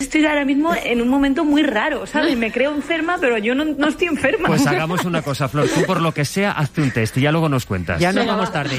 estoy ahora mismo en un momento muy raro, ¿sabes? Me creo enferma, pero yo no estoy enferma. Pues hagamos una cosa, Flor, tú por lo que sea, hazte un test y ya luego nos cuentas. Ya nos vamos tarde.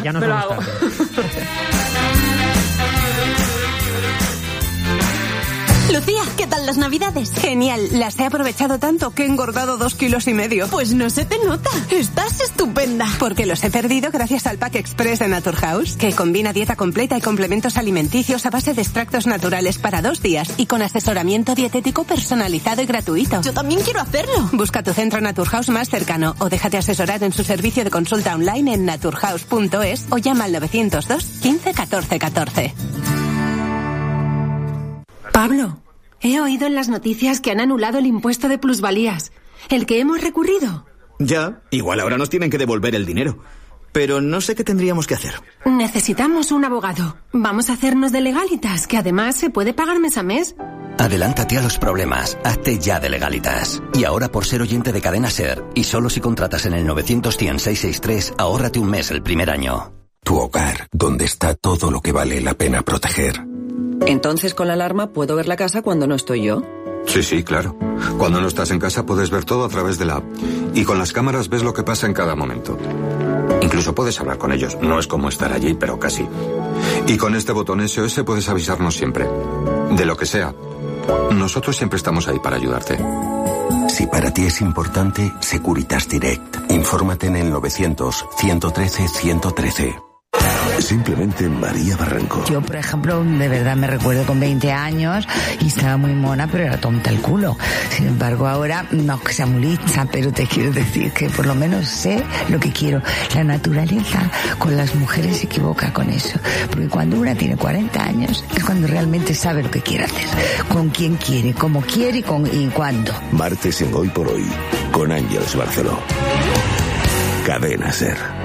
Lucía, ¿qué tal las navidades? Genial, las he aprovechado tanto que he engordado 2,5 kilos. Pues no se te nota, estás estupenda. Porque los he perdido gracias al Pack Express de Naturhaus, que combina dieta completa y complementos alimenticios a base de extractos naturales para 2 días y con asesoramiento dietético personalizado y gratuito. Yo también quiero hacerlo. Busca tu centro Naturhaus más cercano o déjate asesorar en su servicio de consulta online en naturhaus.es o llama al 902 15 14 14. Pablo, he oído en las noticias que han anulado el impuesto de plusvalías, el que hemos recurrido. Ya, igual ahora nos tienen que devolver el dinero. Pero no sé qué tendríamos que hacer. Necesitamos un abogado. Vamos a hacernos de Legalitas, que además se puede pagar mes a mes. Adelántate a los problemas. Hazte ya de Legalitas. Y ahora, por ser oyente de Cadena SER, y solo si contratas en el 900-100-663, ahórrate un mes el primer año. Tu hogar, donde está todo lo que vale la pena proteger. Entonces, con la alarma, ¿puedo ver la casa cuando no estoy yo? Sí, claro. Cuando no estás en casa puedes ver todo a través de la app. Y con las cámaras ves lo que pasa en cada momento. Incluso puedes hablar con ellos. No es como estar allí, pero casi. Y con este botón SOS puedes avisarnos siempre. De lo que sea. Nosotros siempre estamos ahí para ayudarte. Si para ti es importante, Securitas Direct. Infórmate en el 900-113-113. Simplemente María Barranco. Yo, por ejemplo, de verdad me recuerdo con 20 años y estaba muy mona, pero era tonta el culo. Sin embargo, ahora, no que sea muy lista, pero te quiero decir que por lo menos sé lo que quiero. La naturaleza con las mujeres se equivoca con eso. Porque cuando una tiene 40 años es cuando realmente sabe lo que quiere hacer. Con quién quiere, cómo quiere y cuándo. Martes en Hoy por Hoy, con Ángeles Barceló. Cadena SER.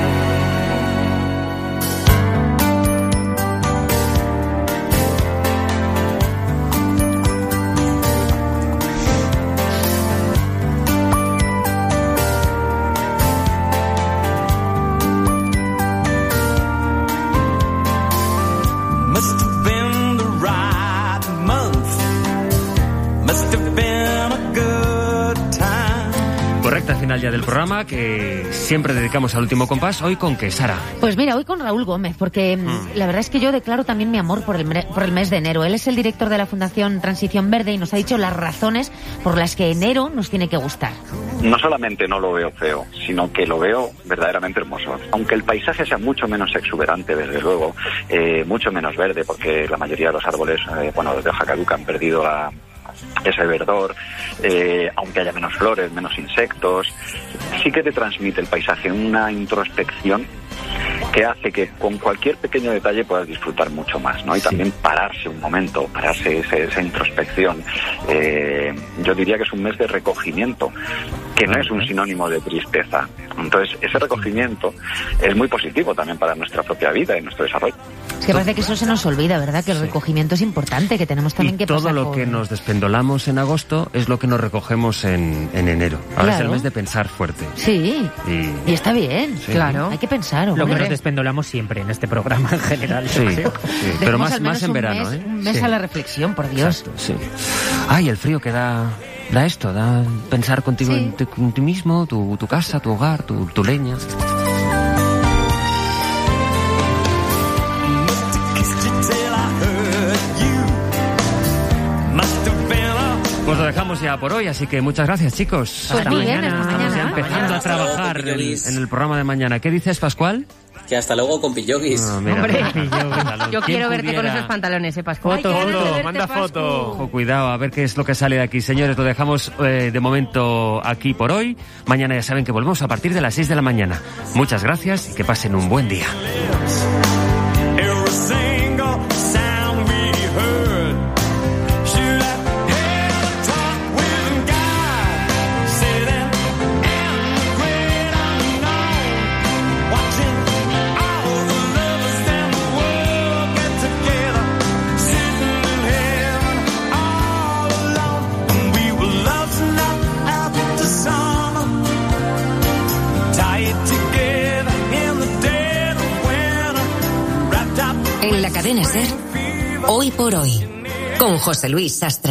Final ya del programa que siempre dedicamos al último compás. Hoy con qué, Sara. Pues mira, hoy con Raúl Gómez, porque la verdad es que yo declaro también mi amor por el mes de enero. Él es el director de la Fundación Transición Verde y nos ha dicho las razones por las que enero nos tiene que gustar. No solamente no lo veo feo, sino que lo veo verdaderamente hermoso. Aunque el paisaje sea mucho menos exuberante, desde luego, mucho menos verde, porque la mayoría de los árboles, desde hoja caduca han perdido ese verdor, aunque haya menos flores, menos insectos, sí que te transmite el paisaje una introspección que hace que con cualquier pequeño detalle puedas disfrutar mucho más, ¿no? Y también pararse un momento, esa introspección. Yo diría que es un mes de recogimiento, que no es un sinónimo de tristeza. Entonces, ese recogimiento es muy positivo también para nuestra propia vida y nuestro desarrollo. Es que parece que eso se nos olvida, ¿verdad? Que el recogimiento es importante, que tenemos también que pasar todo lo que nos despendolamos en agosto es lo que nos recogemos en enero. Ahora es el mes de pensar fuerte. Sí, y está bien, sí. Claro. Hay que pensar. Lo que nos despendolamos siempre en este programa en general. Sí, pero más en verano. Un mes a la reflexión, por Dios. Exacto, sí. Ay, el frío que da esto, da pensar contigo en ti mismo, tu casa, tu hogar, tu leña. Pues lo dejamos ya por hoy, así que muchas gracias, chicos. Pues hasta mañana. Estamos ya empezando a trabajar en el programa de mañana. ¿Qué dices, Pascual? Que hasta luego con pillogis. Hombre, yo quiero verte con esos pantalones, Pascual. Foto, manda foto. Ojo, cuidado, a ver qué es lo que sale de aquí. Señores, lo dejamos de momento aquí por hoy. Mañana ya saben que volvemos a partir de las 6 de la mañana. Muchas gracias y que pasen un buen día. En la cadena SER, Hoy por Hoy, con José Luis Sastre.